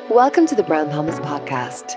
Welcome to the Brown Thomas podcast.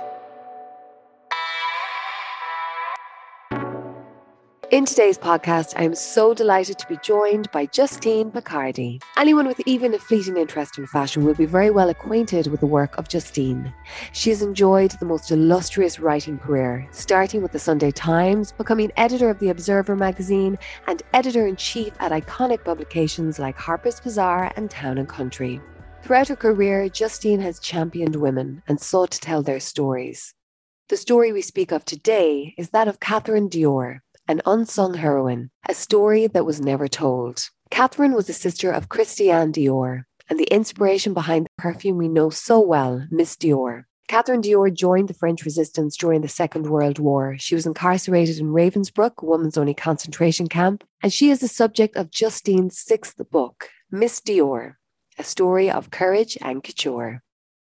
In today's podcast, I am so delighted to be joined by Justine Picardi. Anyone with even a fleeting interest in fashion will be very well acquainted with the work of Justine. She has enjoyed the most illustrious writing career, starting with the Sunday Times, becoming editor of the Observer magazine, and editor-in-chief at iconic publications like Harper's Bazaar and Town & Country. Throughout her career, Justine has championed women and sought to tell their stories. The story we speak of today is that of Catherine Dior, an unsung heroine, a story that was never told. Catherine was the sister of Christiane Dior, and the inspiration behind the perfume we know so well, Miss Dior. Catherine Dior joined the French resistance during the Second World War. She was incarcerated in Ravensbrück, a women's-only concentration camp, and she is the subject of Justine's sixth book, Miss Dior, a story of courage and couture.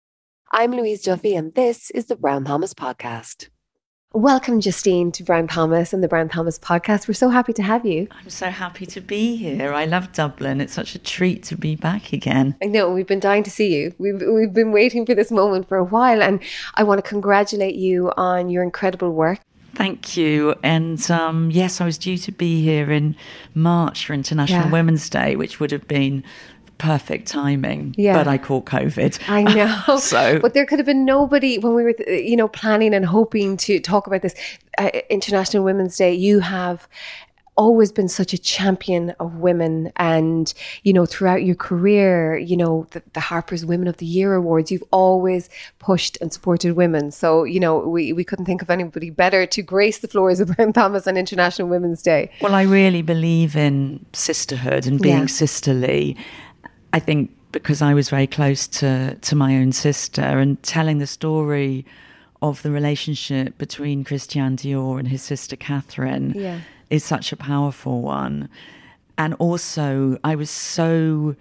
I'm Louise Duffy, and this is the Brown Thomas podcast. Welcome, Justine, to Brown Thomas and the Brown Thomas podcast. We're so happy to have you. I'm so happy to be here. I love Dublin. It's such a treat to be back again. I know, we've been dying to see you. We've been waiting for this moment for a while, and I want to congratulate you on your incredible work. Thank you. And yes, I was due to be here in March for International Women's Day, which would have been perfect timing, but I caught COVID. I know. But there could have been nobody when we were, planning and hoping to talk about this International Women's Day. You have always been such a champion of women, and throughout your career, the Harper's Women of the Year awards, you've always pushed and supported women. So we couldn't think of anybody better to grace the floors of Brown Thomas on International Women's Day. Well, I really believe in sisterhood and being sisterly. I think because I was very close to my own sister, and telling the story of the relationship between Christiane Dior and his sister Catherine is such a powerful one. And also I was so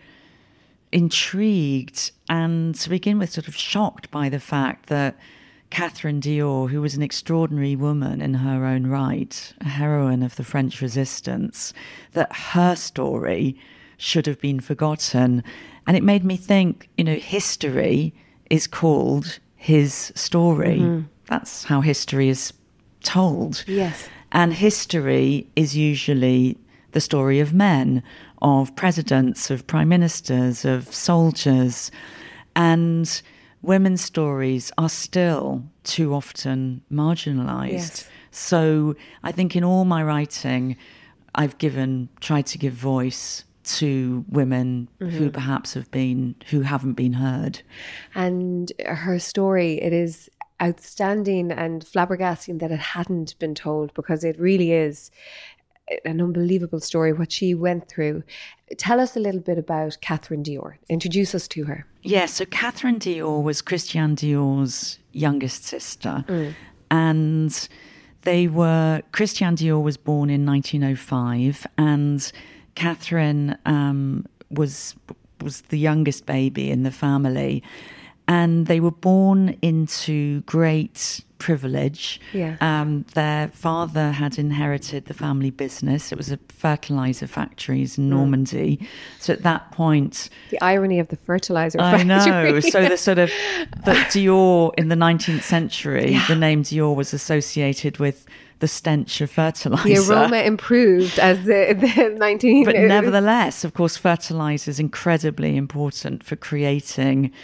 intrigued and, to begin with, sort of shocked by the fact that Catherine Dior, who was an extraordinary woman in her own right, a heroine of the French resistance, that her story should have been forgotten. And it made me think, history is called his story. Mm-hmm. That's how history is told. Yes. And history is usually the story of men, of presidents, of prime ministers, of soldiers. And women's stories are still too often marginalised. Yes. So I think in all my writing, I've tried to give voice to women who perhaps who haven't been heard. And her story, it is outstanding and flabbergasting that it hadn't been told, because it really is an unbelievable story, what she went through. Tell us a little bit about Catherine Dior. Introduce us to her. Yes, so Catherine Dior was Christiane Dior's youngest sister. And Christiane Dior was born in 1905, and Catherine was the youngest baby in the family, and they were born into great privilege. Their father had inherited the family business. It was a fertilizer factories in Normandy. So at that point, the irony of the fertilizer factory. I know. So the sort of the Dior in the 19th century, the name Dior was associated with the stench of fertilizer. The aroma improved as the 19... But nevertheless, of course, fertilizer is incredibly important for creating,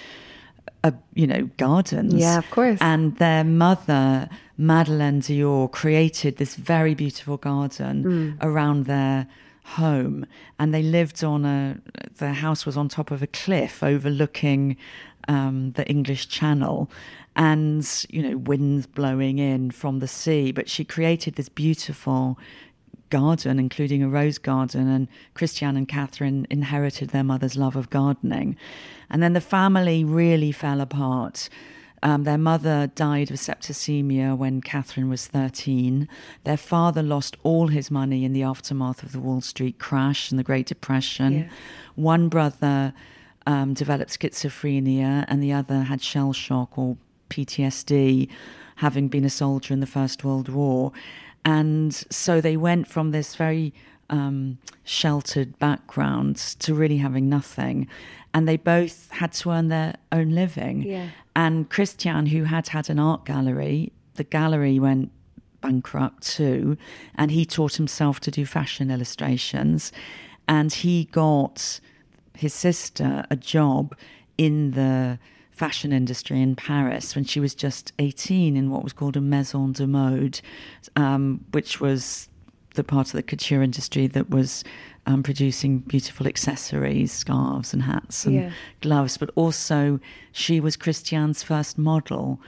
gardens. Yeah, of course. And their mother, Madeleine Dior, created this very beautiful garden around their home. And they lived their house was on top of a cliff overlooking the English Channel. And, winds blowing in from the sea. But she created this beautiful garden, including a rose garden, and Christiane and Catherine inherited their mother's love of gardening. And then the family really fell apart. Their mother died of septicemia when Catherine was 13. Their father lost all his money in the aftermath of the Wall Street crash and the Great Depression. One brother developed schizophrenia, and the other had shell shock or PTSD, having been a soldier in the First World War. And so they went from this very sheltered background to really having nothing. and they both had to earn their own living. Yeah. And Christian, who had an art gallery, the gallery went bankrupt too, and he taught himself to do fashion illustrations, and he got his sister a job in the fashion industry in Paris when she was just 18 in what was called a maison de mode, which was the part of the couture industry that was producing beautiful accessories, scarves and hats and gloves, but also she was Christian's first model.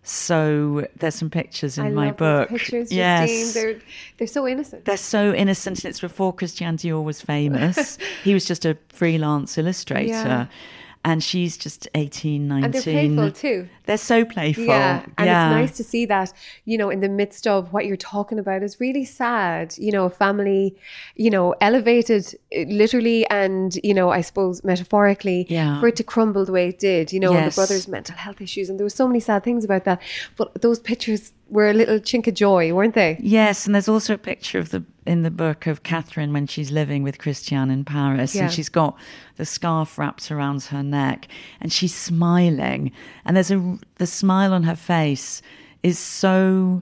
So there's some pictures in my book. Those pictures, yes. Justine. They're so innocent. They're so innocent. It's before Christian Dior was famous. He was just a freelance illustrator. Yeah. And she's just 18, 19. And they're playful too. They're so playful. Yeah. And it's nice to see that, you know, in the midst of what you're talking about is really sad. You know, a family, you know, elevated literally and, you know, I suppose metaphorically for it to crumble the way it did, you know, the brother's mental health issues. And there were so many sad things about that. But those pictures were a little chink of joy, weren't they? Yes. And there's also a picture of in the book of Catherine when she's living with Christian in Paris, and she's got the scarf wrapped around her neck and she's smiling, and the smile on her face is so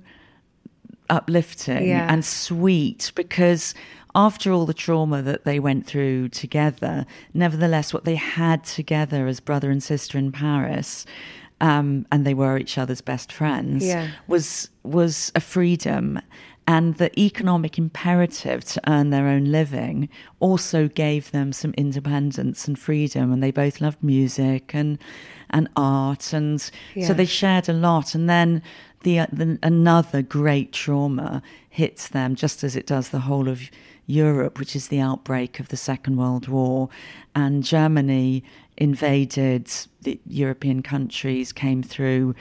uplifting and sweet, because after all the trauma that they went through together, nevertheless what they had together as brother and sister in Paris, and they were each other's best friends, was a freedom. And the economic imperative to earn their own living also gave them some independence and freedom. And they both loved music and art. And so they shared a lot. And then another great trauma hits them, just as it does the whole of Europe, which is the outbreak of the Second World War. And Germany invaded the European countries, came through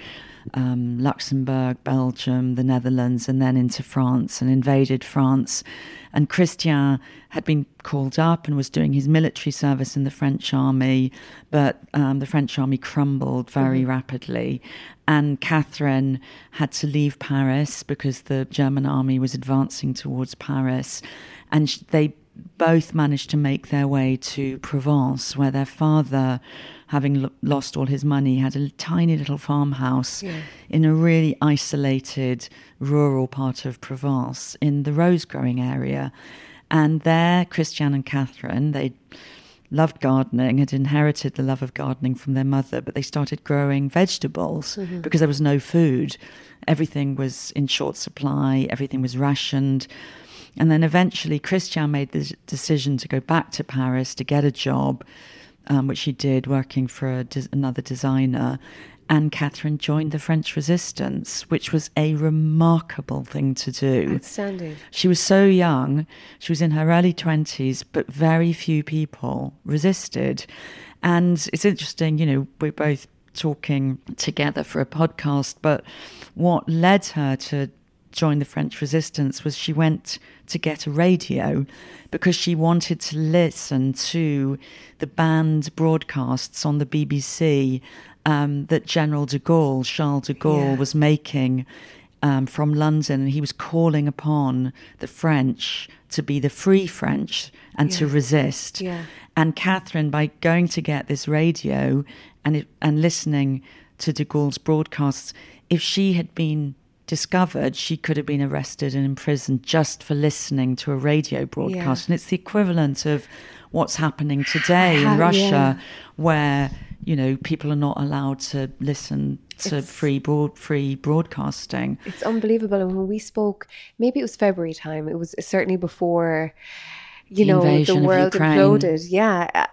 Luxembourg, Belgium, the Netherlands, and then into France, and invaded France. And Christian had been called up and was doing his military service in the French army, but the French army crumbled very rapidly. And Catherine had to leave Paris because the German army was advancing towards Paris. And they both managed to make their way to Provence, where their father, having lost all his money, had a tiny little farmhouse in a really isolated rural part of Provence in the rose-growing area. And there, Christian and Catherine, they loved gardening, had inherited the love of gardening from their mother, but they started growing vegetables because there was no food. Everything was in short supply, everything was rationed. And then eventually Christian made the decision to go back to Paris to get a job, which he did, working for another designer. And Catherine joined the French Resistance, which was a remarkable thing to do. Outstanding. She was so young. She was in her early 20s, but very few people resisted. And it's interesting, you know, we're both talking together for a podcast, but what led her to join the French Resistance was she went to get a radio because she wanted to listen to the banned broadcasts on the BBC that General de Gaulle, Charles de Gaulle, was making from London, and he was calling upon the French to be the free French and to resist. And Catherine, by going to get this radio and listening to de Gaulle's broadcasts, if she had been discovered, she could have been arrested and imprisoned just for listening to a radio broadcast. And it's the equivalent of what's happening today in Russia, where, you know, people are not allowed to listen to free broadcasting. It's unbelievable. And when we spoke, maybe it was February time, it was certainly before, you know, the world imploded. Yeah,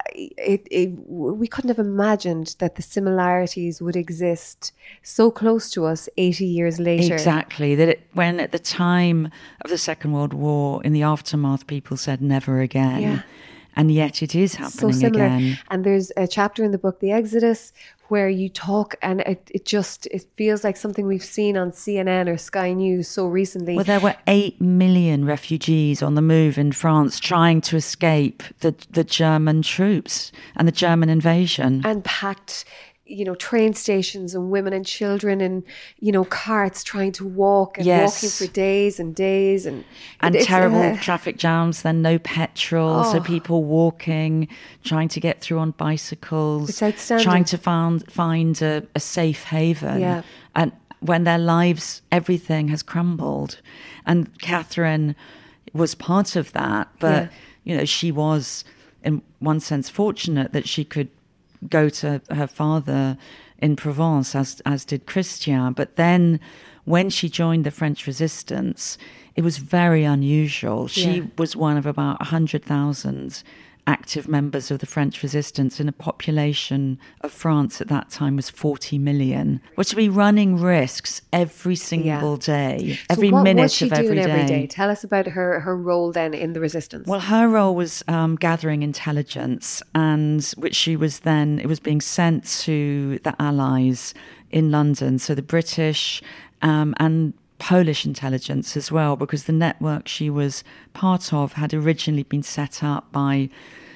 we couldn't have imagined that the similarities would exist so close to us 80 years later. Exactly. That when at the time of the Second World War, in the aftermath, people said never again. Yeah. And yet it is happening so similar. Again. And there's a chapter in the book, The Exodus, where you talk, and it feels like something we've seen on CNN or Sky News so recently. Well, there were 8 million refugees on the move in France trying to escape the German troops and the German invasion. And packed, train stations and women and children in, carts trying to walk and walking for days and days. And terrible traffic jams, then no petrol. So people walking, trying to get through on bicycles, it's outstanding. Trying to find a safe haven. Yeah. And when their lives, everything has crumbled. And Catherine was part of that. But, she was, in one sense, fortunate that she could go to her father in Provence, as did Christian. But then when she joined the French resistance, it was very unusual. She was one of about 100,000 active members of the French resistance in a population of France at that time was 40 million. Well, to be running risks every single day, every minute of every day. Tell us about her role then in the resistance. Well, her role was gathering intelligence, and it was being sent to the Allies in London, so the British and Polish intelligence as well, because the network she was part of had originally been set up by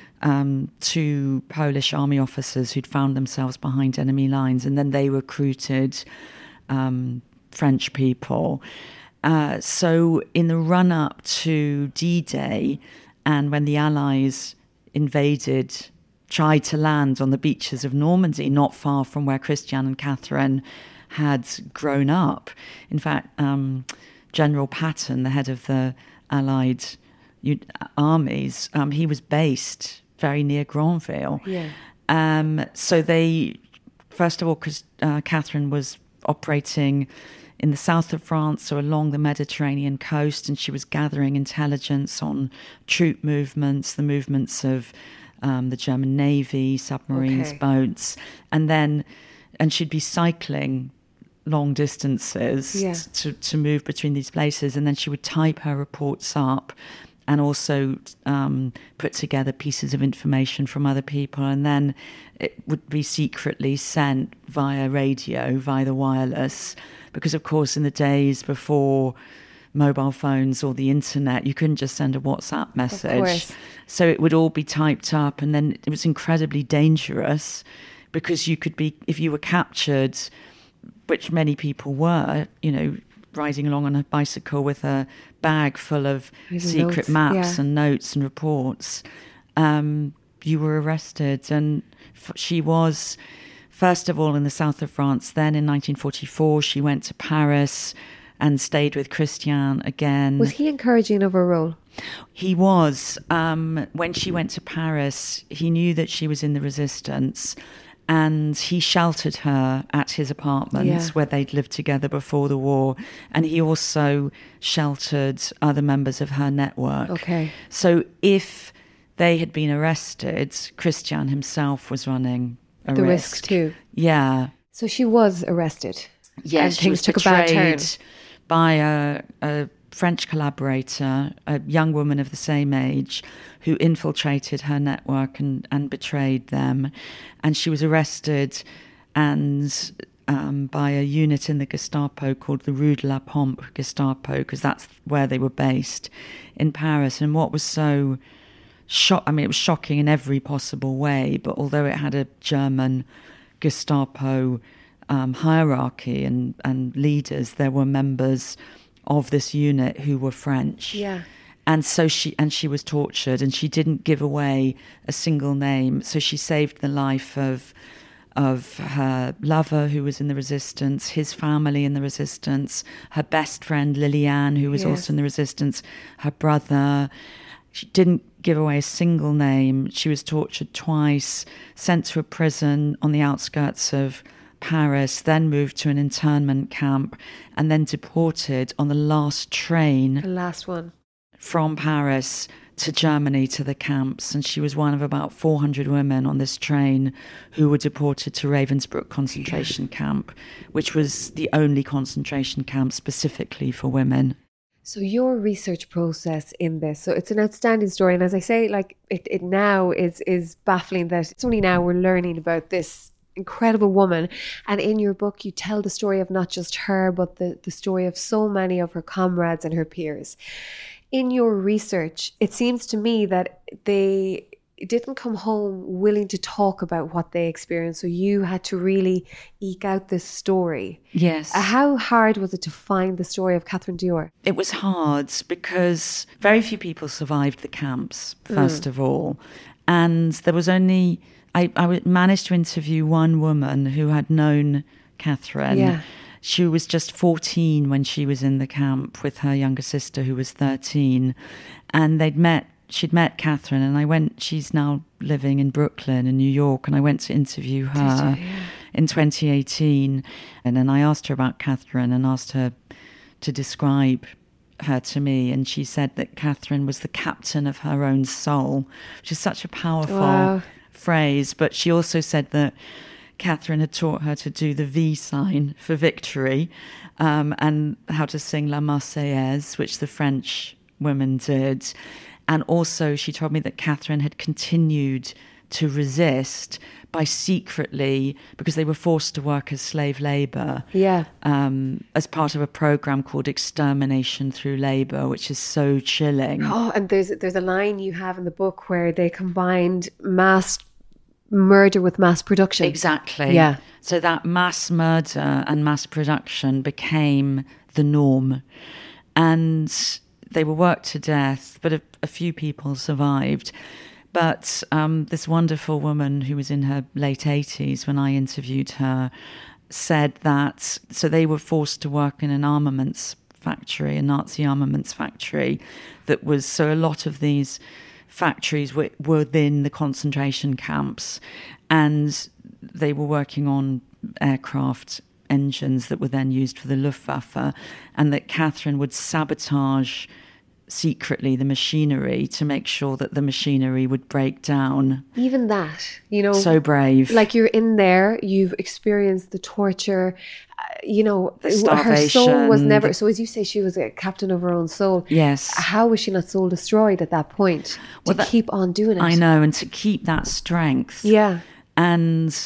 two Polish army officers who'd found themselves behind enemy lines, and then they recruited French people. So in the run-up to D-Day, and when the Allies tried to land on the beaches of Normandy, not far from where Christian and Catherine had grown up. In fact, General Patton, the head of the Allied armies, he was based very near Granville. Yeah. So they, first of all, because Catherine was operating in the south of France, so along the Mediterranean coast, and she was gathering intelligence on troop movements, the movements of the German Navy, submarines, boats, and she'd be cycling long distances to move between these places, and then she would type her reports up and also put together pieces of information from other people, and then it would be secretly sent via radio, via the wireless, because of course in the days before mobile phones or the internet, you couldn't just send a WhatsApp message. Of course. So it would all be typed up, and then it was incredibly dangerous because you could be, if you were captured, which many people were, riding along on a bicycle with a bag full of secret maps and notes and reports, you were arrested. And she was, first of all, in the south of France. Then in 1944, she went to Paris and stayed with Christian again. Was he encouraging of her role? He was. When she went to Paris, he knew that she was in the resistance, and he sheltered her at his apartment where they'd lived together before the war. And he also sheltered other members of her network. Okay. So if they had been arrested, Christian himself was running a risk too. Yeah. So she was arrested. Yes, and things took a bad turn by a French collaborator, a young woman of the same age, who infiltrated her network and betrayed them. And she was arrested and by a unit in the Gestapo called the Rue de la Pompe Gestapo, because that's where they were based in Paris. And what was so it was shocking in every possible way, but although it had a German Gestapo hierarchy and leaders, there were members of this unit who were French. Yeah. And so she was tortured, and she didn't give away a single name. So she saved the life of her lover, who was in the resistance, his family in the resistance, her best friend Liliane, who was also in the resistance, her brother. She didn't give away a single name. She was tortured twice, sent to a prison on the outskirts of Paris, then moved to an internment camp, and then deported on the last train. The last one. From Paris to Germany to the camps. And she was one of about 400 women on this train who were deported to Ravensbrück concentration camp, which was the only concentration camp specifically for women. So your research process in this, so it's an outstanding story. And as I say, like it now is baffling that it's only now we're learning about this incredible woman. And in your book, you tell the story of not just her, but the story of so many of her comrades and her peers. In your research, it seems to me that they didn't come home willing to talk about what they experienced. So you had to really eke out this story. Yes. How hard was it to find the story of Catherine Dior? It was hard because very few people survived the camps, first of all. And there was only, I managed to interview one woman who had known Catherine. Yeah. She was just 14 when she was in the camp with her younger sister who was 13. And she'd met Catherine, and she's now living in Brooklyn in New York, and I went to interview her in 2018. And then I asked her about Catherine and asked her to describe her to me, and she said that Catherine was the captain of her own soul, which is such a powerful phrase. But she also said that Catherine had taught her to do the V sign for victory, and how to sing La Marseillaise, which the French women did. And also she told me that Catherine had continued to resist by secretly, because they were forced to work as slave labour, as part of a program called Extermination Through Labour, which is so chilling. Oh, and there's a line you have in the book where they combined mass murder with mass production. Exactly. Yeah. So that mass murder and mass production became the norm. And they were worked to death, but a few people survived. But this wonderful woman who was in her late 80s when I interviewed her said that, so they were forced to work in an armaments factory, a Nazi armaments factory that was, so a lot of these factories were within the concentration camps, and they were working on aircraft engines that were then used for the Luftwaffe, and that Catherine would sabotage secretly the machinery to make sure that the machinery would break down. Even that, you know. So brave. Like, you're in there, you've experienced the torture, you know, her soul was never, so as you say, she was a captain of her own soul. Yes. How was she not soul destroyed at that point to keep on doing it? I know, and to keep that strength. Yeah. And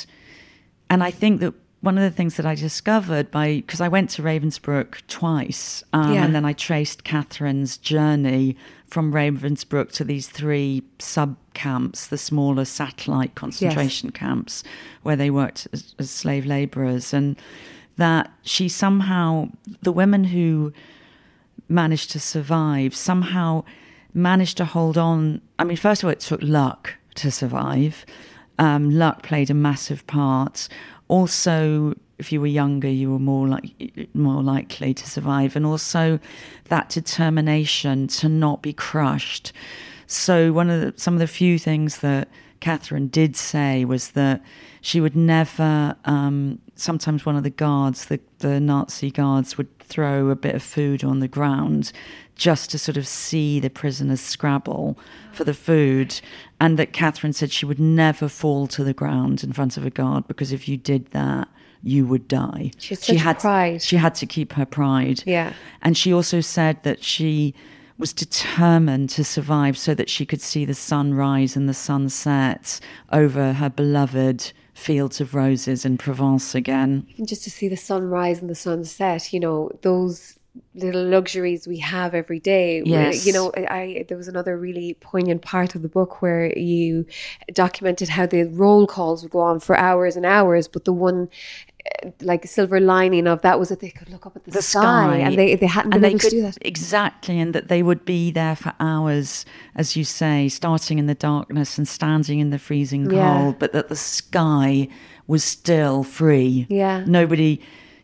I think that one of the things that I discovered because I went to Ravensbrück twice, and then I traced Catherine's journey from Ravensbrück to these 3 sub-camps, the smaller satellite concentration camps, where they worked as slave labourers, and that she somehow, the women who managed to survive, somehow managed to hold on. I mean, first of all, it took luck to survive. Luck played a massive part. Also, if you were younger, you were more likely to survive, and also that determination to not be crushed. So some of the few things that Catherine did say was that she would never. Sometimes one of the guards, the Nazi guards, would throw a bit of food on the ground just to sort of see the prisoners scrabble for the food. And that Catherine said she would never fall to the ground in front of a guard, because if you did that, you would die. She had pride. She had to keep her pride. Yeah. And she also said that she was determined to survive so that she could see the sunrise and the sunset over her beloved fields of roses in Provence again. And just to see the sunrise and the sunset, you know, those little luxuries we have every day. Yes. You know, there was another really poignant part of the book where you documented how the roll calls would go on for hours and hours, but the one like silver lining of that was that they could look up at the sky, and they hadn't been able to do that. Exactly, and that they would be there for hours, as you say, starting in the darkness and standing in the freezing cold, but that the sky was still free. Yeah. Nobody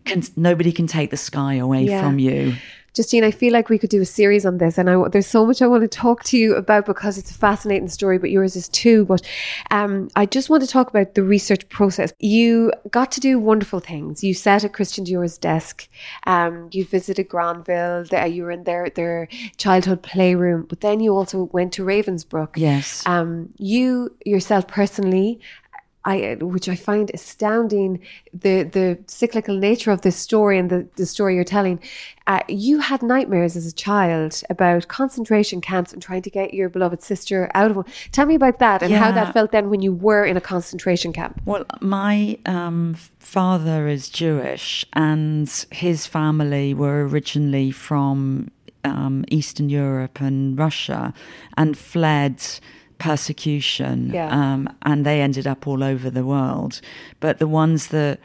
can take the sky away from you. Justine, I feel like we could do a series on this, and there's so much I want to talk to you about because it's a fascinating story, but yours is too. But I just want to talk about the research process. You got to do wonderful things. You sat at Christian Dior's desk. You visited Granville. You were in their childhood playroom, but then you also went to Ravensbrück. Yes. You yourself personally, which I find astounding, the cyclical nature of this story and the story you're telling. You had nightmares as a child about concentration camps and trying to get your beloved sister out of one. Tell me about that and how that felt then when you were in a concentration camp. Well, my father is Jewish, and his family were originally from Eastern Europe and Russia, and fled persecution, Yeah. and they ended up all over the world. But the ones that,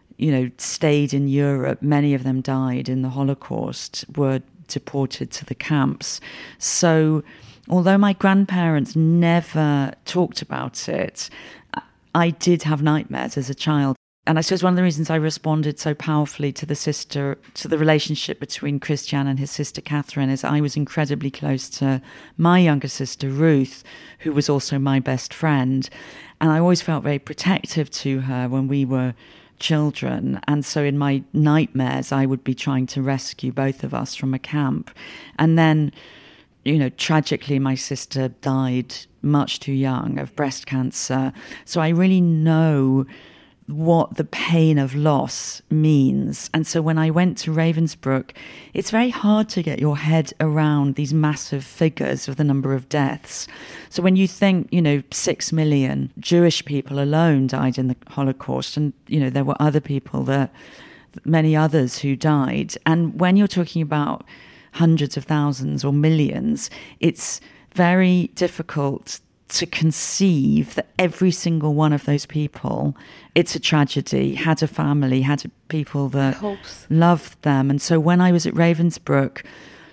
stayed in Europe, many of them died in the Holocaust, were deported to the camps. So although my grandparents never talked about it, I did have nightmares as a child. And I suppose one of the reasons I responded so powerfully to the relationship between Christian and his sister Catherine, is I was incredibly close to my younger sister Ruth, who was also my best friend. And I always felt very protective to her when we were children. And so in my nightmares, I would be trying to rescue both of us from a camp. And then, tragically, my sister died much too young of breast cancer. So I really know what the pain of loss means. And so when I went to Ravensbrück, it's very hard to get your head around these massive figures of the number of deaths. So when you think, 6 million Jewish people alone died in the Holocaust, and, there were other people, many others who died. And when you're talking about hundreds of thousands or millions, it's very difficult to conceive that every single one of those people, it's a tragedy, had a family, had people that loved them. And so when I was at Ravensbrück,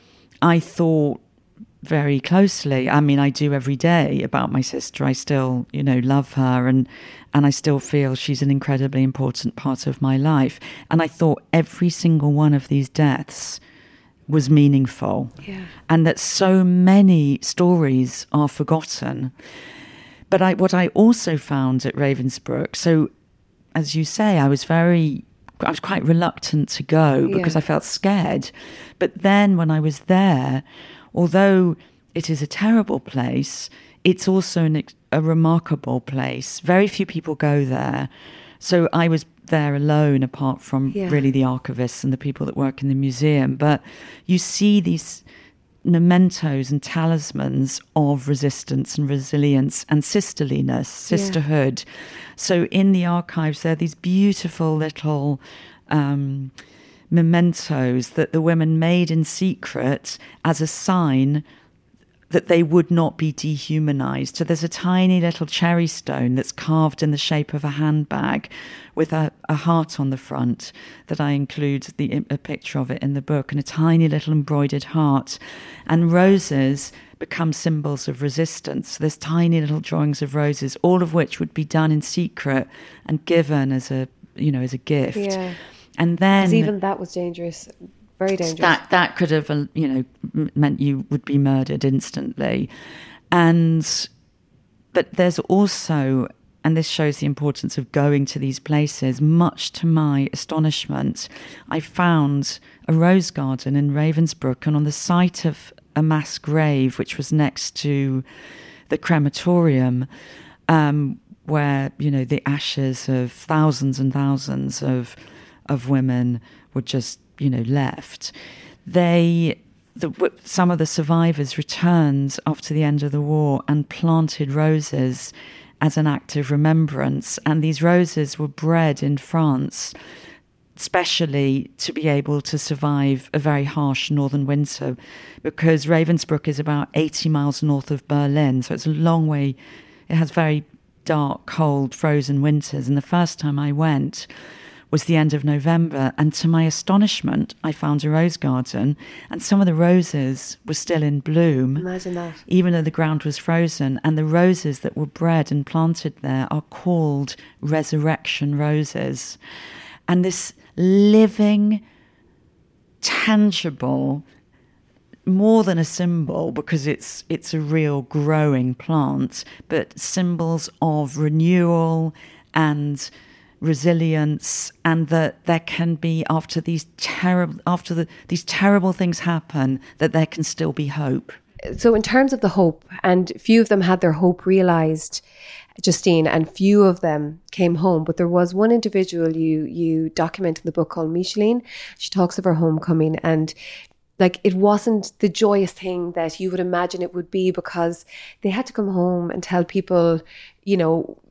I thought very closely, I do every day, about my sister. I still, love her, and I still feel she's an incredibly important part of my life. And I thought every single one of these deaths was meaningful, and that so many stories are forgotten. But what I also found at Ravensbrück, so as you say, I was quite reluctant to go because I felt scared. But then when I was there, although it is a terrible place, it's also a remarkable place. Very few people go there. So I was there alone, apart from really the archivists and the people that work in the museum. But you see these mementos and talismans of resistance and resilience and sisterhood. So in the archives, there are these beautiful little mementos that the women made in secret as a sign that they would not be dehumanized. So there's a tiny little cherry stone that's carved in the shape of a handbag with a heart on the front that I include a picture of it in the book, and a tiny little embroidered heart. And roses become symbols of resistance. There's tiny little drawings of roses, all of which would be done in secret and given as a gift. Yeah. And then, because even that was dangerous. Very dangerous. That could have, meant you would be murdered instantly. But there's also, and this shows the importance of going to these places, much to my astonishment, I found a rose garden in Ravensbrück, and on the site of a mass grave, which was next to the crematorium, where, the ashes of thousands and thousands of women were just left. Some of the survivors returned after the end of the war and planted roses as an act of remembrance. And these roses were bred in France, especially to be able to survive a very harsh northern winter, because Ravensbrück is about 80 miles north of Berlin. So it's a long way. It has very dark, cold, frozen winters. And the first time I went was the end of November, and to my astonishment, I found a rose garden, and some of the roses were still in bloom. Imagine that. Even though the ground was frozen, and the roses that were bred and planted there are called resurrection roses. And this living, tangible, more than a symbol, because it's a real growing plant, but symbols of renewal and resilience, and that there can be, after these terrible things happen, that there can still be hope. So in terms of the hope, and few of them had their hope realised, Justine, and few of them came home, but there was one individual you document in the book called Micheline. She talks of her homecoming, and it wasn't the joyous thing that you would imagine it would be, because they had to come home and tell people,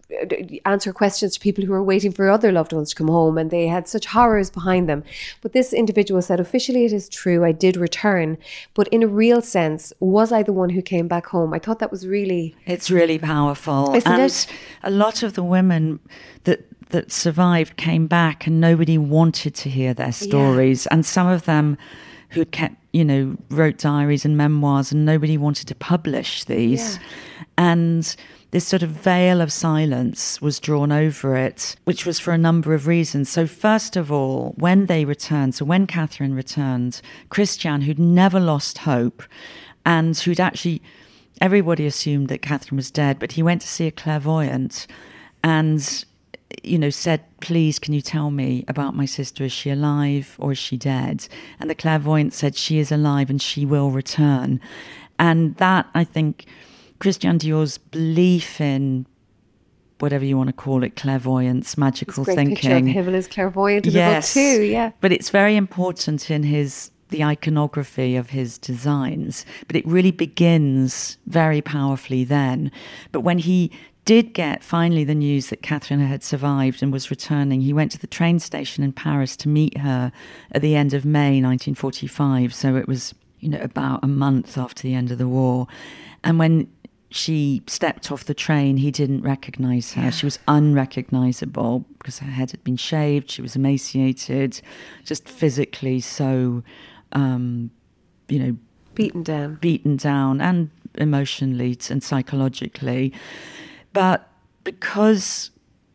answer questions to people who were waiting for other loved ones to come home, and they had such horrors behind them. But this individual said, officially it is true, I did return, but in a real sense, was I the one who came back home? I thought that was really... It's really powerful. Isn't it? A lot of the women that survived came back and nobody wanted to hear their stories. Yeah. And some of them who'd kept, wrote diaries and memoirs, and nobody wanted to publish these. Yeah. And this sort of veil of silence was drawn over it, which was for a number of reasons. So first of all, when they returned, so when Catherine returned, Christian, who'd never lost hope and who'd actually, everybody assumed that Catherine was dead, but he went to see a clairvoyant and, said, please, can you tell me about my sister? Is she alive or is she dead? And the clairvoyant said, she is alive and she will return. And that, I think, Christian Dior's belief in whatever you want to call it, clairvoyance, magical thinking. Picture of him and his clairvoyant in the book too, yeah. But it's very important in the iconography of his designs. But it really begins very powerfully then. But when he did get finally the news that Catherine had survived and was returning, he went to the train station in Paris to meet her at the end of May 1945. So it was, about a month after the end of the war. And when she stepped off the train, he didn't recognize her. Yeah. She was unrecognizable because her head had been shaved. She was emaciated, just physically so, beaten down and emotionally and psychologically. But because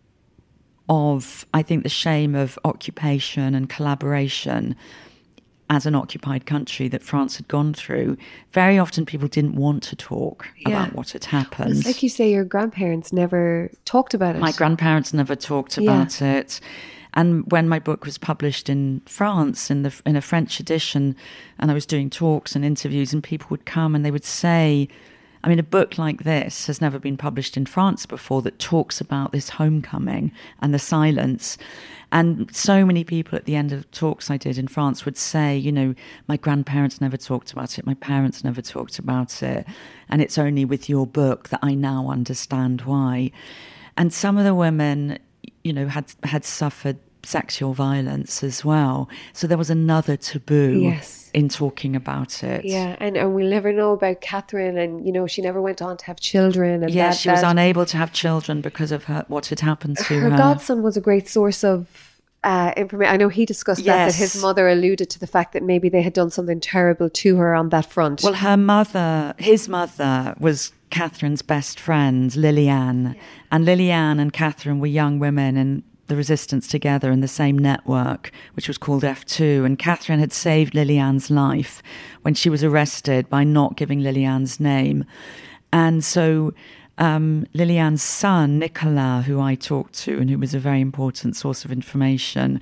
of, I think, the shame of occupation and collaboration as an occupied country that France had gone through, very often people didn't want to talk about what had happened. It's like you say, your grandparents never talked about it. My grandparents never talked about it. And when my book was published in France, in a French edition, and I was doing talks and interviews, and people would come and they would say, a book like this has never been published in France before that talks about this homecoming and the silence. And so many people at the end of talks I did in France would say, my grandparents never talked about it, my parents never talked about it, and it's only with your book that I now understand why. And some of the women, had suffered sexual violence as well. So there was another taboo in talking about it. Yeah, and we'll never know about Catherine, and, she never went on to have children. And she was unable to have children because of what had happened to her. Her godson was a great source of information. I know he discussed that his mother alluded to the fact that maybe they had done something terrible to her on that front. Well, his mother was Catherine's best friend, Liliane. Yeah. And Liliane and Catherine were young women in the resistance together in the same network, which was called F2. And Catherine had saved Liliane's life when she was arrested by not giving Liliane's name. And so Liliane's son, Nicolas, who I talked to and who was a very important source of information,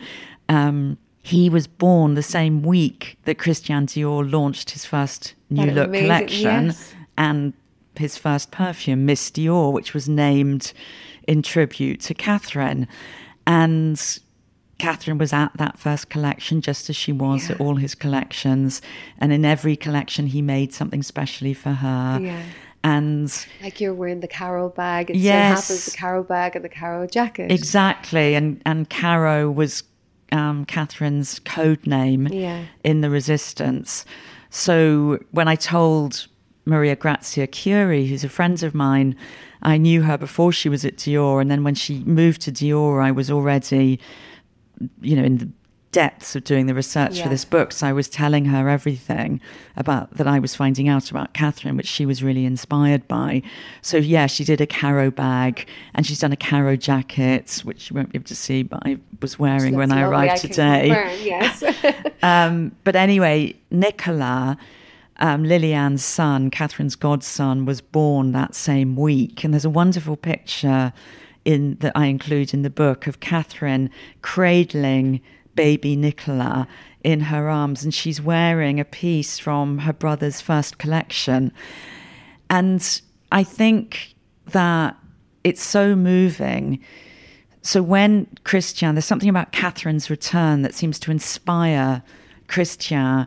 he was born the same week that Christian Dior launched his first New Look collection and his first perfume, Miss Dior, which was named in tribute to Catherine. And Catherine was at that first collection, just as she was at all his collections. And in every collection, he made something specially for her. Yeah. And like you're wearing the Caro bag. It still happens, the Caro bag and the Caro jacket. Exactly. And Caro was Catherine's code name in the resistance. So when I told Maria Grazia Chiuri, who's a friend of mine, I knew her before she was at Dior, and then when she moved to Dior, I was already, in the depths of doing the research for this book. So I was telling her everything about that I was finding out about Catherine, which she was really inspired by. So she did a Caro bag, and she's done a Caro jacket, which you won't be able to see, but I was wearing when I arrived today. But anyway, Nicolas, Liliane's son, Catherine's godson, was born that same week. And there's a wonderful picture that I include in the book of Catherine cradling baby Nicolas in her arms, and she's wearing a piece from her brother's first collection. And I think that it's so moving. So when there's something about Catherine's return that seems to inspire Christian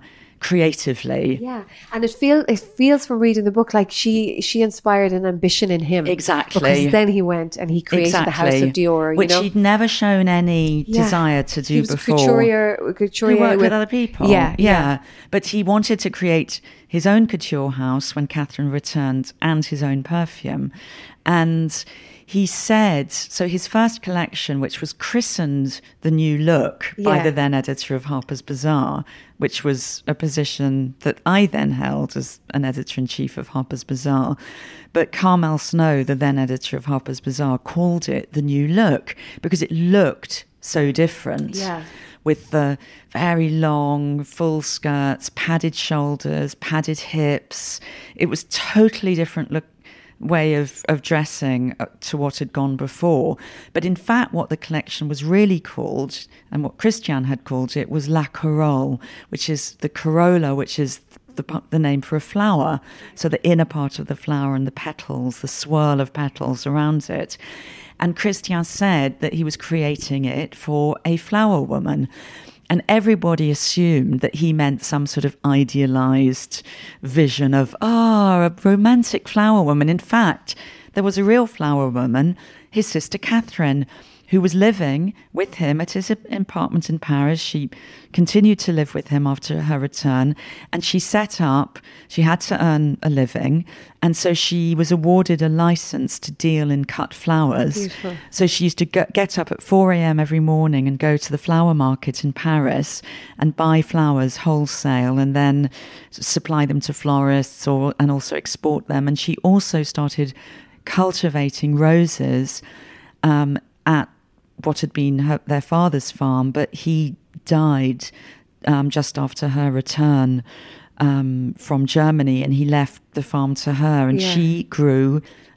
creatively. Yeah, and it feels from reading the book like she inspired an ambition in him. Exactly. Because then he went and he created the House of Dior, which he'd never shown any desire to do before. Couturier he worked with other people. Yeah. But he wanted to create his own couture house when Catherine returned, and his own perfume. And he said, so his first collection, which was christened The New Look by the then editor of Harper's Bazaar, which was a position that I then held as an editor-in-chief of Harper's Bazaar. But Carmel Snow, the then editor of Harper's Bazaar, called it The New Look because it looked so different. Yeah. With the very long, full skirts, padded shoulders, padded hips. It was totally different way of dressing to what had gone before. But in fact, what the collection was really called, and what Christian had called it, was La Corolle, which is the corolla, which is the name for a flower. So the inner part of the flower and the petals, the swirl of petals around it. And Christian said that he was creating it for a flower woman. And everybody assumed that he meant some sort of idealized vision of, a romantic flower woman. In fact, there was a real flower woman, his sister Catherine, who was living with him at his apartment in Paris. She continued to live with him after her return, and she had to earn a living, and so she was awarded a license to deal in cut flowers. Beautiful. So she used to get up at 4 a.m. every morning and go to the flower market in Paris and buy flowers wholesale and then supply them to florists and also export them. And she also started cultivating roses at what had been their father's farm, but he died just after her return from Germany, and he left the farm to her, and she grew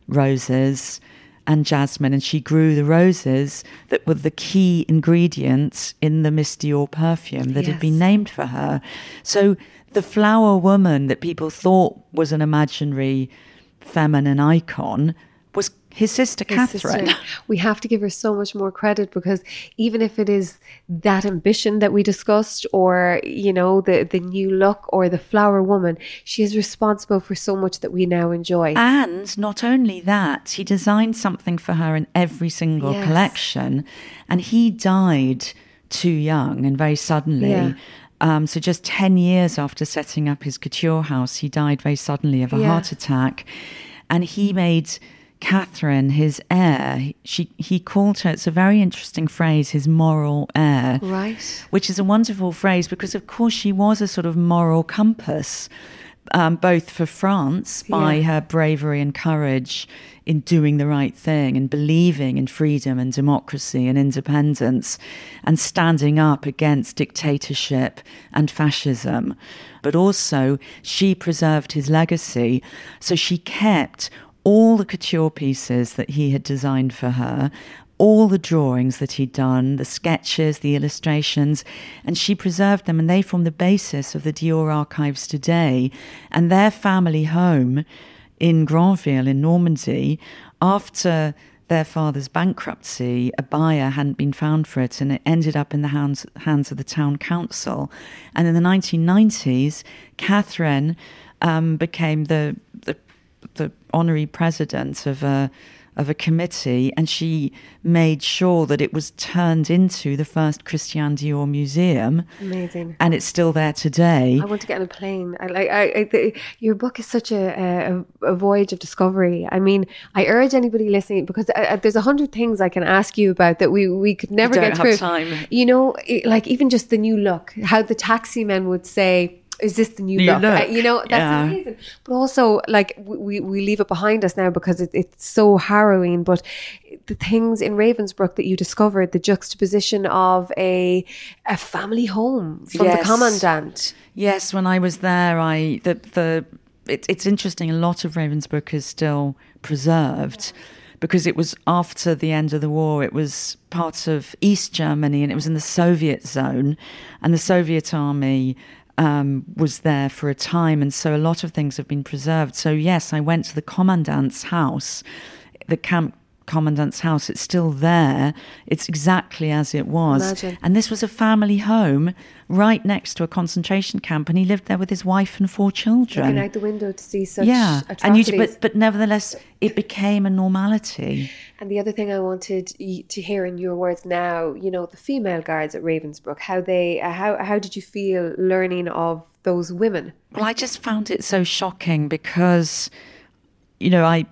roses and jasmine, and she grew the roses that were the key ingredients in the Miss Dior perfume that had been named for her. So the flower woman that people thought was an imaginary feminine icon was his sister Catherine. We have to give her so much more credit, because even if it is that ambition that we discussed, or, the new look or the flower woman, she is responsible for so much that we now enjoy. And not only that, he designed something for her in every single collection. And he died too young and very suddenly. Yeah. So just 10 years after setting up his couture house, he died very suddenly of a heart attack. And he made Catherine his heir. He called her, it's a very interesting phrase, his moral heir. Right. Which is a wonderful phrase because, of course, she was a sort of moral compass, both for France by her bravery and courage in doing the right thing and believing in freedom and democracy and independence and standing up against dictatorship and fascism. But also she preserved his legacy. So she kept all the couture pieces that he had designed for her, all the drawings that he'd done, the sketches, the illustrations, and she preserved them, and they form the basis of the Dior archives today. And their family home in Granville in Normandy, after their father's bankruptcy, a buyer hadn't been found for it, and it ended up in the hands of the town council. And in the 1990s, Catherine became the honorary president of a committee, and she made sure that it was turned into the first Christian Dior museum. Amazing. And it's still there today. I want to get on a plane. Your book is such a voyage of discovery. I mean, I urge anybody listening, because there's 100 things I can ask you about that we could never get through. Don't have time. Like even just the new look, how the taxi men would say, is this the new look? That's amazing. But also, like, we leave it behind us now because it's so harrowing. But the things in Ravensbrück that you discovered, the juxtaposition of a family home from the commandant. Yes, when I was there, it's interesting. A lot of Ravensbrück is still preserved. Because it was after the end of the war, it was part of East Germany, and it was in the Soviet zone, and the Soviet army was there for a time, and so a lot of things have been preserved. So yes, I went to the commandant's house, the camp commandant's house. It's still there. It's exactly as it was. Imagine. And this was a family home right next to a concentration camp, and he lived there with his wife and 4 children. Looking out the window to see such atrocities. And but nevertheless, it became a normality. And the other thing I wanted to hear in your words now, you know, the female guards at Ravensbrück, how did you feel learning of those women? Well, I just found it so shocking because, you know, I'm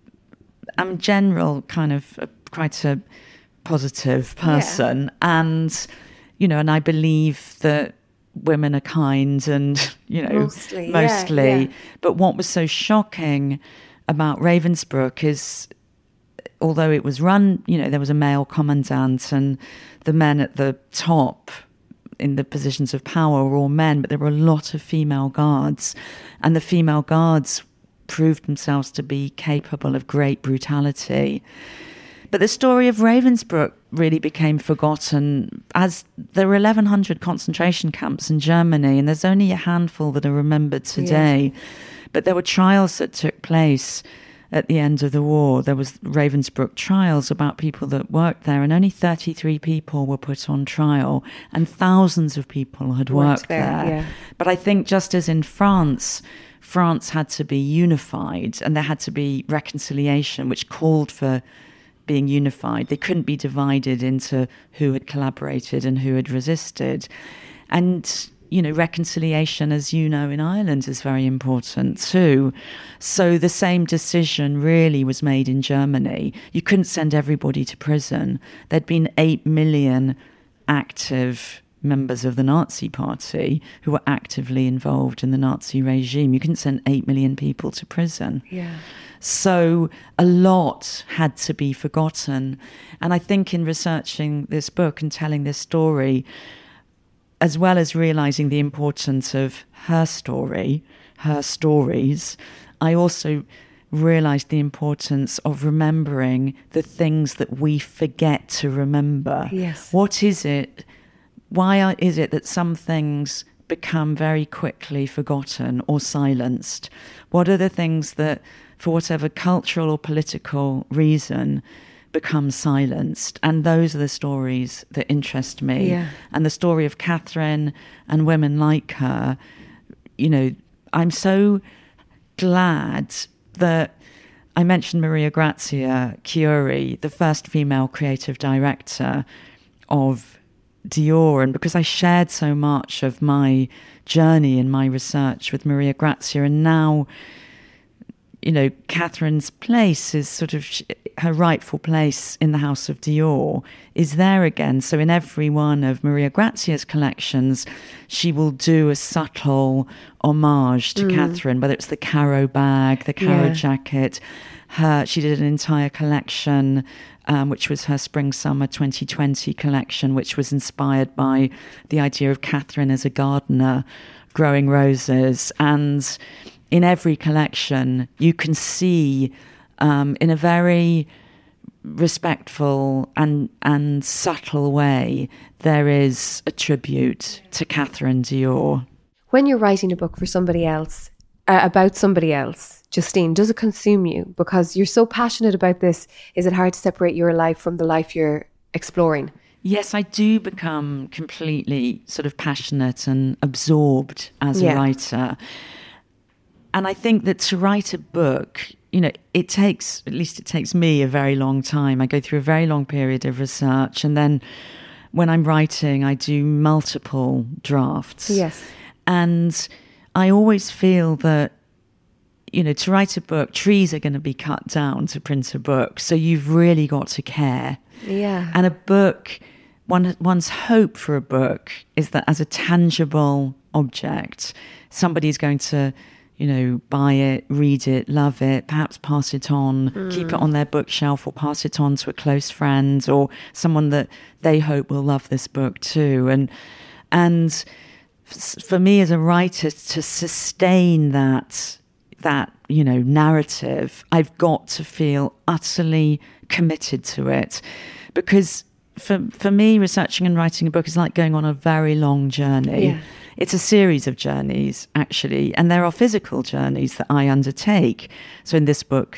in general kind of quite a positive person, and you know, and I believe that women are kind, and you know, mostly. But what was so shocking about Ravensbrück is, although it was run, you know, there was a male commandant, and the men at the top in the positions of power were all men, but there were a lot of female guards, and the female guards proved themselves to be capable of great brutality. But the story of Ravensbrück really became forgotten, as there were 1,100 concentration camps in Germany, and there's only a handful that are remembered today. Yeah. But there were trials that took place at the end of the war. There was Ravensbrück trials about people that worked there, and only 33 people were put on trial, and thousands of people had worked there. Yeah. But I think just as in France had to be unified, and there had to be reconciliation, which called for being unified. They couldn't be divided into who had collaborated and who had resisted. And, you know, reconciliation, as you know, in Ireland is very important too. So the same decision really was made in Germany. You couldn't send everybody to prison. There'd been 8 million active members of the Nazi Party who were actively involved in the Nazi regime. You couldn't send 8 million people to prison. Yeah. So a lot had to be forgotten. And I think in researching this book and telling this story, as well as realizing the importance of her story, her stories, I also realized the importance of remembering the things that we forget to remember. Yes. What is it? Why is it that some things become very quickly forgotten or silenced? What are the things that, for whatever cultural or political reason, become silenced? And those are the stories that interest me. Yeah. And the story of Catherine and women like her, you know, I'm so glad that I mentioned Maria Grazia Chiuri, the first female creative director of Dior, and because I shared so much of my journey and my research with Maria Grazia, and now, you know, Catherine's place is sort of her rightful place in the House of Dior is there again. So in every one of Maria Grazia's collections, she will do a subtle homage to Catherine, whether it's the Caro bag, the Caro jacket. She did an entire collection, which was her Spring-Summer 2020 collection, which was inspired by the idea of Catherine as a gardener growing roses. And in every collection, you can see in a very respectful and subtle way, there is a tribute to Catherine Dior. When you're writing a book for somebody else, about somebody else, Justine, does it consume you? Because you're so passionate about this, is it hard to separate your life from the life you're exploring? Yes, I do become completely sort of passionate and absorbed as a writer. And I think that to write a book, you know, it takes me a very long time. I go through a very long period of research, and then when I'm writing, I do multiple drafts. Yes. And I always feel that, you know, to write a book, trees are going to be cut down to print a book. So you've really got to care. Yeah. And a book, one's hope for a book is that as a tangible object, somebody's going to, you know, buy it, read it, love it, perhaps pass it on, keep it on their bookshelf, or pass it on to a close friend or someone that they hope will love this book too. And for me as a writer, to sustain that, you know, narrative, I've got to feel utterly committed to it. Because for me, researching and writing a book is like going on a very long journey. Yeah. It's a series of journeys, actually, and there are physical journeys that I undertake. So in this book,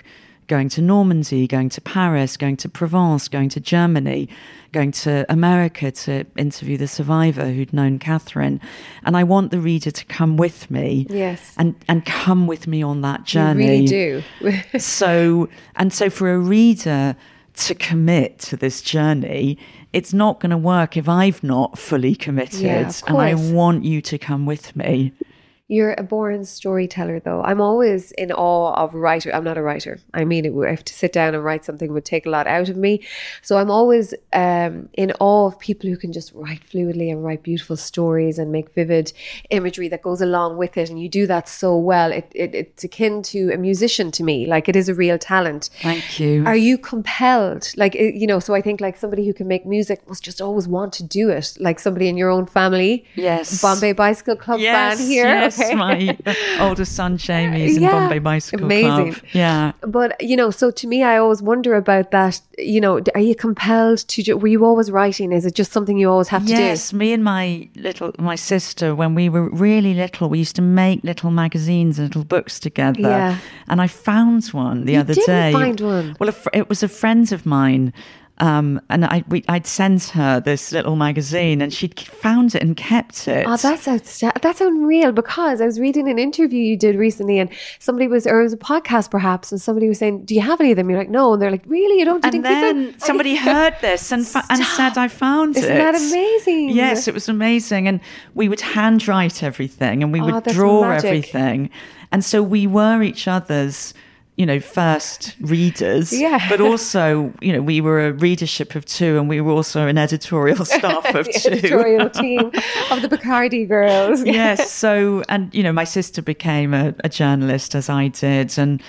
going to Normandy, going to Paris, going to Provence, going to Germany, going to America to interview the survivor who'd known Catherine. And I want the reader to come with me. Yes. And come with me on that journey. You really do. So for a reader to commit to this journey, it's not going to work if I've not fully committed. Yeah, of and I course. want you to come with me. You're a born storyteller, though. I'm always in awe of writer. I'm not a writer. I mean, I have to sit down and write something would take a lot out of me. So I'm always in awe of people who can just write fluidly and write beautiful stories and make vivid imagery that goes along with it. And you do that so well. It's akin to a musician to me. Like, it is a real talent. Thank you. Are you compelled? Like, you know, so I think like somebody who can make music must just always want to do it. Like somebody in your own family. Yes. Bombay Bicycle Club fan here. Yes. My oldest son Jamie's in Bombay Bicycle Club. Yeah. But, you know, so to me, I always wonder about that. You know, are you compelled to, were you always writing? Is it just something you always have to do? Yes, me and my sister, when we were really little, we used to make little magazines and little books together. Yeah. And I found one the other day. You did find one? Well, it was a friend of mine. And I'd sent her this little magazine and she'd found it and kept it. Oh, that's unreal, because I was reading an interview you did recently and somebody was, or it was a podcast perhaps, and somebody was saying, do you have any of them? You're like, no. And they're like, really? You don't? And then somebody heard this and said, I found it. Isn't that amazing? Yes, it was amazing. And we would handwrite everything and we would that's draw magic. everything. And so we were each other's, you know, first readers, but also, you know, we were a readership of two and we were also an editorial staff of two. Editorial team of the Bacardi girls. Yes. So, and, you know, my sister became a journalist as I did.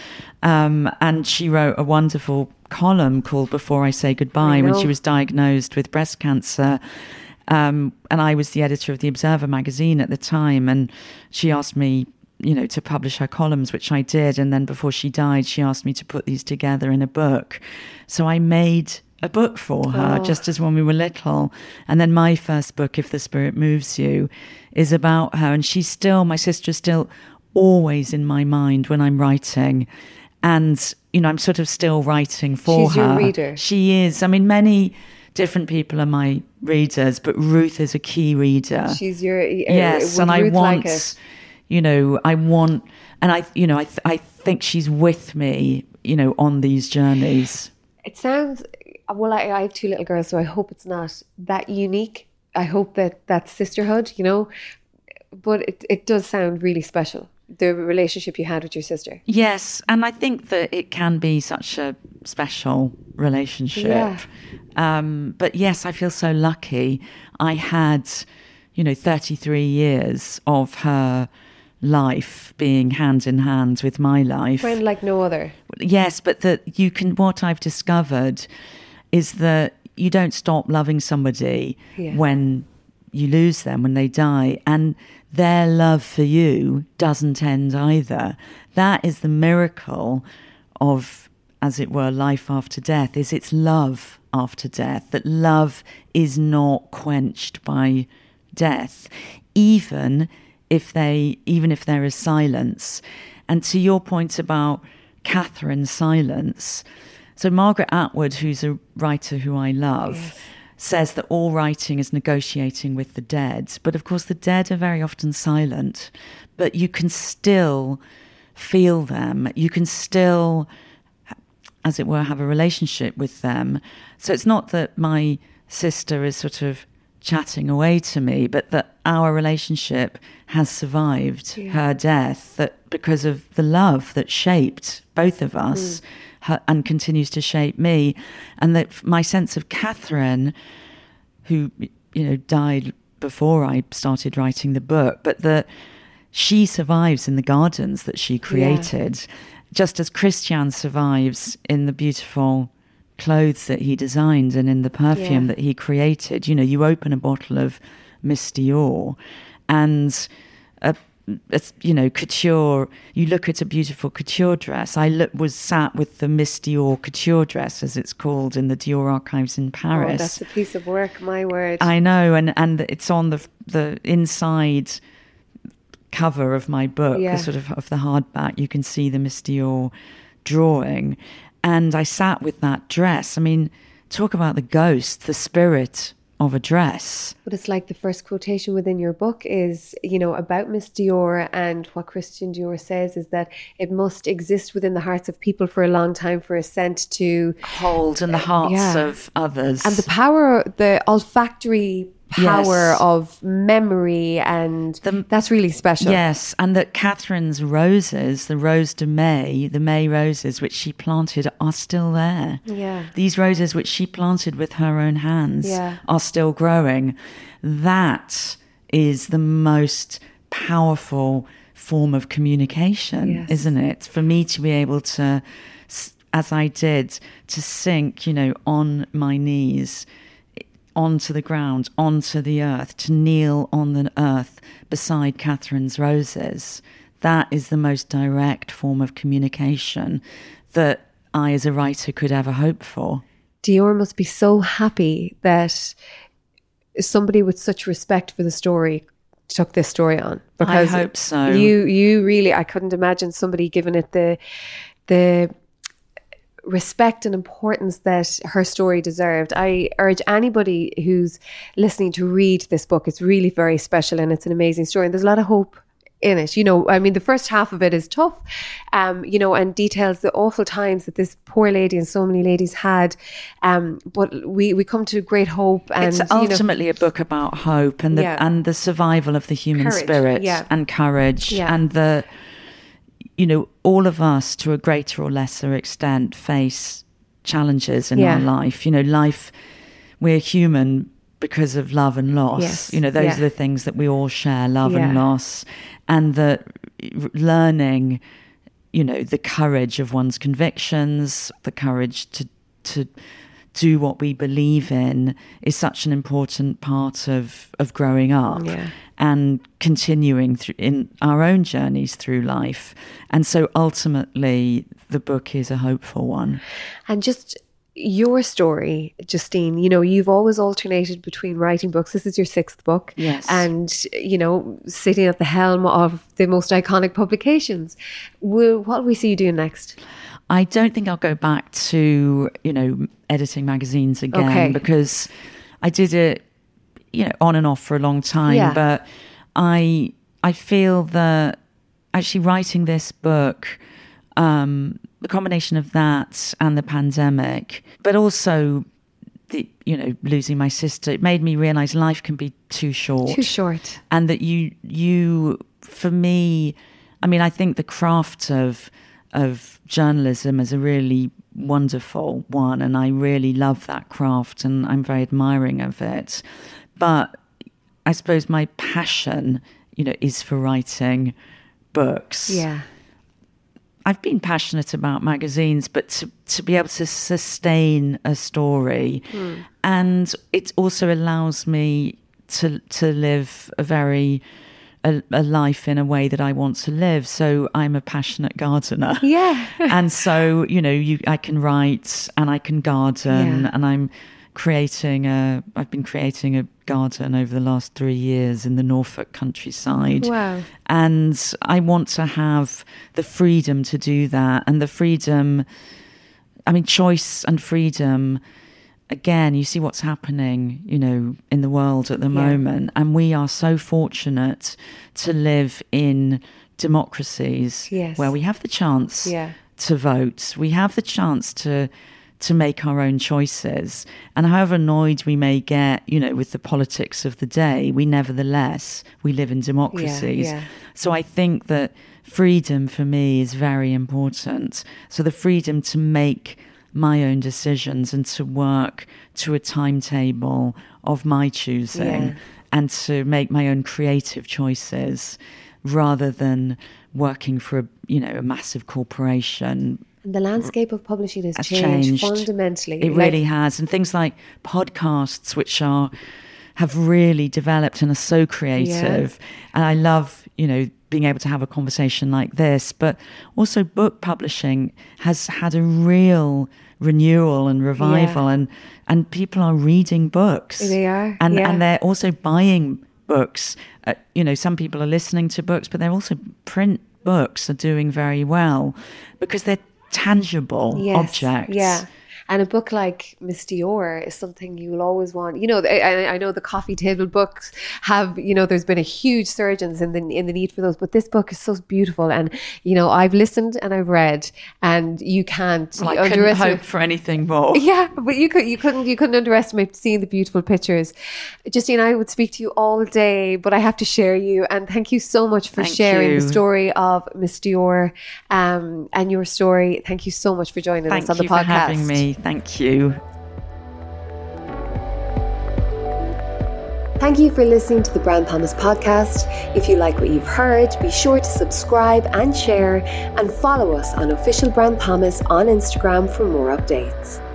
And she wrote a wonderful column called Before I Say Goodbye when she was diagnosed with breast cancer. And I was the editor of the Observer magazine at the time. And she asked me, you know, to publish her columns, which I did. And then before she died, she asked me to put these together in a book. So I made a book for her, just as when we were little. And then my first book, If the Spirit Moves You, is about her. And my sister's still always in my mind when I'm writing. And, you know, I'm sort of still writing for her. She's your reader. She is. I mean, many different people are my readers, but Ruth is a key reader. She's your... yes, and I want... Like it? You know, I think she's with me, you know, on these journeys. It sounds, well, I have two little girls, so I hope it's not that unique. I hope that's sisterhood, you know, but it does sound really special, the relationship you had with your sister. Yes, and I think that it can be such a special relationship. Yeah. But yes, I feel so lucky. I had, you know, 33 years of her life being hand in hand with my life. Friend like no other. Yes, but what I've discovered is that you don't stop loving somebody when you lose them, when they die, and their love for you doesn't end either. That is the miracle of, as it were, life after death, is it's love after death, that love is not quenched by death, even if there is silence. And to your point about Catherine's silence, so Margaret Atwood, who's a writer who I love, says that all writing is negotiating with the dead. But of course, the dead are very often silent, but you can still feel them. You can still, as it were, have a relationship with them. So it's not that my sister is sort of chatting away to me, but that our relationship has survived her death, that because of the love that shaped both of us and continues to shape me, and that my sense of Catherine, who, you know, died before I started writing the book, but that she survives in the gardens that she created, just as Christian survives in the beautiful clothes that he designed and in the perfume that he created. You know, you open a bottle of Miss Dior and you know, couture, you look at a beautiful couture dress. I was sat with the Miss Dior couture dress, as it's called, in the Dior archives in Paris. Oh, that's a piece of work, my word. I know, and it's on the inside cover of my book, the sort of the hardback. You can see the Miss Dior drawing. And I sat with that dress. I mean, talk about the ghost, the spirit of a dress. But it's like the first quotation within your book is, you know, about Miss Dior, and what Christian Dior says is that it must exist within the hearts of people for a long time for a scent to hold in the hearts of others. And the power, the olfactory power of memory, and that's really special. Yes, and that Catherine's roses, the Rose de May, the May roses which she planted, are still there. Yeah. These roses which she planted with her own hands are still growing. That is the most powerful form of communication, isn't it? For me to be able to, as I did, to sink, you know, on my knees onto the ground, onto the earth, to kneel on the earth beside Catherine's roses. That is the most direct form of communication that I, as a writer, could ever hope for. Dior must be so happy that somebody with such respect for the story took this story on. Because I hope so. You really, I couldn't imagine somebody giving it the respect and importance that her story deserved. I urge anybody who's listening to read this book. It's really very special, and it's an amazing story, and there's a lot of hope in it. You know, I mean, the first half of it is tough, you know, and details the awful times that this poor lady and so many ladies had. But we come to great hope. And it's ultimately a book about hope and the survival of the human spirit and courage and the, you know, all of us to a greater or lesser extent face challenges in our life. You know, life, we're human because of love and loss. Yes. You know, those are the things that we all share, love and loss. And that learning, you know, the courage of one's convictions, the courage to do what we believe in is such an important part of growing up and continuing through in our own journeys through life. And so ultimately the book is a hopeful one. And just your story, Justine, you know, you've always alternated between writing books. This is your 6th book. Yes. And, you know, sitting at the helm of the most iconic publications. What will we see you doing next? I don't think I'll go back to, you know, editing magazines again because I did it, you know, on and off for a long time. But I feel that actually writing this book, the combination of that and the pandemic, but also the, you know, losing my sister, it made me realize life can be too short. And that you for me, I mean, I think the craft of journalism is a really wonderful one, and I really love that craft and I'm very admiring of it. But I suppose my passion, you know, is for writing books. Yeah. I've been passionate about magazines, but to be able to sustain a story, and it also allows me to live a life in a way that I want to live. So I'm a passionate gardener. Yeah. And so, you know, I can write and I can garden, and I've been creating a garden over the last 3 years in the Norfolk countryside. Wow. And I want to have the freedom to do that. And the freedom, I mean, choice and freedom, again, you see what's happening, you know, in the world at the moment. And we are so fortunate to live in democracies where we have the chance to vote. We have the chance to make our own choices. And however annoyed we may get, you know, with the politics of the day, we live in democracies. So I think that freedom for me is very important. So the freedom to make my own decisions and to work to a timetable of my choosing and to make my own creative choices rather than working for a massive corporation. The landscape of publishing has changed fundamentally. It really has. And things like podcasts, which have really developed and are so creative. And I love, you know, being able to have a conversation like this. But also book publishing has had a real renewal and revival. And people are reading books. They are. And they're also buying books. You know, some people are listening to books, but they're also print books are doing very well because they're tangible objects. Yeah. And a book like Miss Dior is something you will always want. You know, I know the coffee table books have, you know, there's been a huge surge in the need for those. But this book is so beautiful. And, you know, I've listened and I've read, and you can't. Well, I couldn't hope for anything more. Yeah, but you couldn't underestimate seeing the beautiful pictures. Justine, I would speak to you all day, but I have to share you. And thank you so much for sharing the story of Miss Dior and your story. Thank you so much for joining us on the podcast. Thank you for having me. Thank you. Thank you for listening to the Brand Thomas podcast. If you like what you've heard, be sure to subscribe and share, and follow us on Official Brand Thomas on Instagram for more updates.